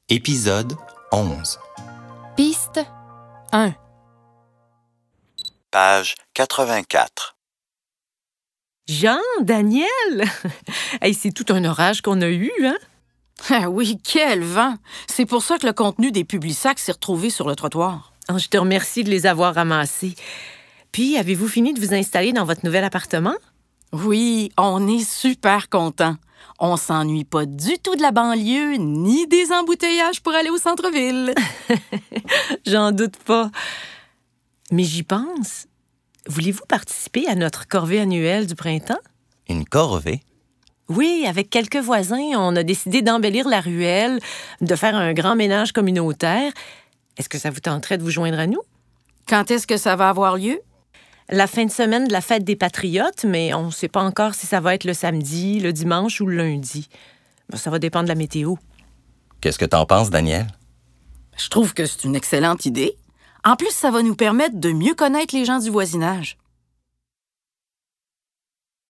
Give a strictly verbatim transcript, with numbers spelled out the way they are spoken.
Épisode onze. Piste un. Page quatre-vingt-quatre. Jean, Daniel! Hey, c'est tout un orage qu'on a eu, hein? Ah oui, quel vent! C'est pour ça que le contenu des Publisacs s'est retrouvé sur le trottoir. Oh, je te remercie de les avoir ramassés. Puis, avez-vous fini de vous installer dans votre nouvel appartement? Oui, on est super contents. On s'ennuie pas du tout de la banlieue, ni des embouteillages pour aller au centre-ville. J'en doute pas. Mais j'y pense. Voulez-vous participer à notre corvée annuelle du printemps? Une corvée? Oui, avec quelques voisins, on a décidé d'embellir la ruelle, de faire un grand ménage communautaire. Est-ce que ça vous tenterait de vous joindre à nous? Quand est-ce que ça va avoir lieu? La fin de semaine de la fête des Patriotes, mais on ne sait pas encore si ça va être le samedi, le dimanche ou le lundi. Ça va dépendre de la météo. Qu'est-ce que t'en penses, Daniel? Je trouve que c'est une excellente idée. En plus, ça va nous permettre de mieux connaître les gens du voisinage.